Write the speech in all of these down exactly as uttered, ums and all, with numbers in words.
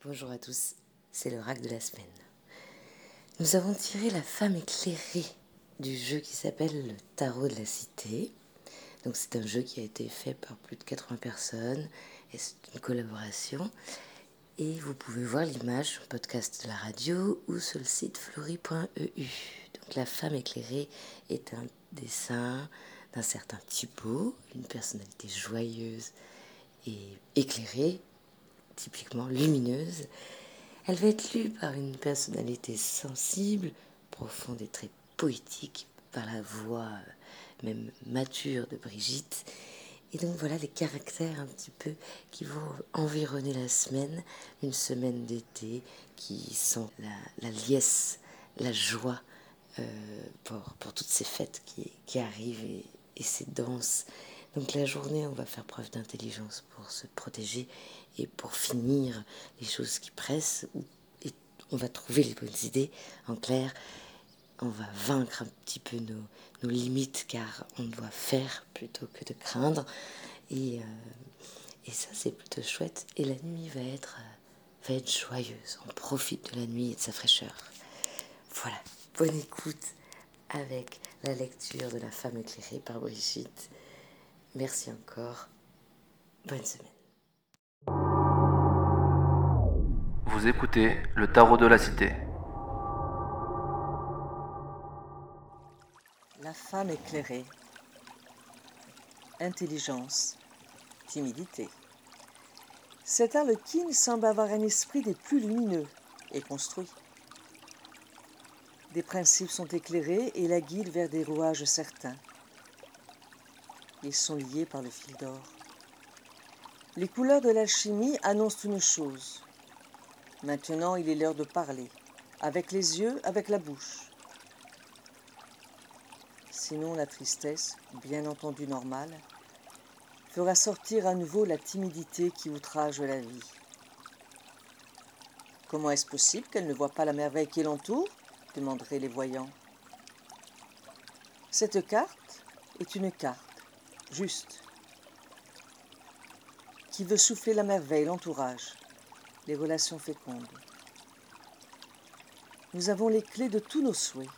Bonjour à tous, c'est l'oracle de la semaine. Nous avons tiré la femme éclairée du jeu qui s'appelle le Tarot de la Cité. Donc c'est un jeu qui a été fait par plus de quatre-vingts personnes et c'est une collaboration. Et vous pouvez voir l'image sur le podcast de la radio ou sur le site fleury point e u. Donc la femme éclairée est un dessin d'un certain Thibaut, une personnalité joyeuse et éclairée, typiquement lumineuse. Elle va être lue par une personnalité sensible, profonde et très poétique, par la voix même mature de Brigitte. Et donc voilà les caractères un petit peu qui vont environner la semaine, une semaine d'été qui sent la, la liesse, la joie euh, pour, pour toutes ces fêtes qui, qui arrivent et, et ces danses. Donc la journée, on va faire preuve d'intelligence pour se protéger et pour finir les choses qui pressent. Et on va trouver les bonnes idées. En clair, on va vaincre un petit peu nos, nos limites car on doit faire plutôt que de craindre. Et, euh, et ça, c'est plutôt chouette. Et la nuit va être, euh, va être joyeuse. On profite de la nuit et de sa fraîcheur. Voilà, bonne écoute avec la lecture de La femme éclairée par Brigitte. Merci encore. Bonne semaine. Vous écoutez le Tarot de la Cité. La femme éclairée. Intelligence. Timidité. Cette harlequine semble avoir un esprit des plus lumineux et construit. Des principes sont éclairés et la guident vers des rouages certains. Ils sont liés par le fil d'or. Les couleurs de l'alchimie annoncent une chose. Maintenant, il est l'heure de parler, avec les yeux, avec la bouche. Sinon, la tristesse, bien entendu normale, fera sortir à nouveau la timidité qui outrage la vie. Comment est-ce possible qu'elle ne voit pas la merveille qui l'entoure ? Demanderaient les voyants. Cette carte est une carte, juste, qui veut souffler la merveille, l'entourage, les relations fécondes. Nous avons les clés de tous nos souhaits.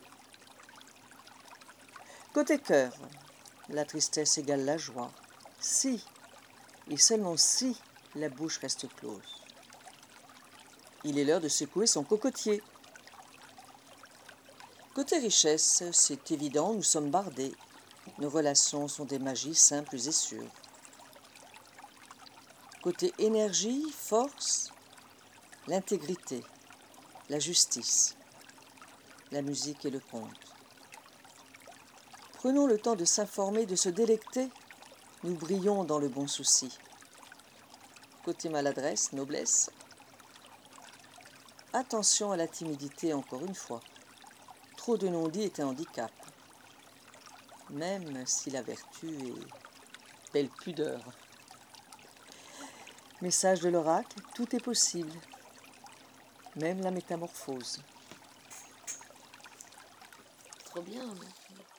Côté cœur, la tristesse égale la joie. Si, et seulement si, la bouche reste close. Il est l'heure de secouer son cocotier. Côté richesse, c'est évident, nous sommes bardés. Nos relations sont des magies simples et sûres. Côté énergie, force, l'intégrité, la justice, la musique et le conte. Prenons le temps de s'informer, de se délecter. Nous brillons dans le bon souci. Côté maladresse, noblesse. Attention à la timidité encore une fois. Trop de non-dits est un handicap. Même si la vertu est belle pudeur. Message de l'oracle, tout est possible. Même la métamorphose. Trop bien, merci.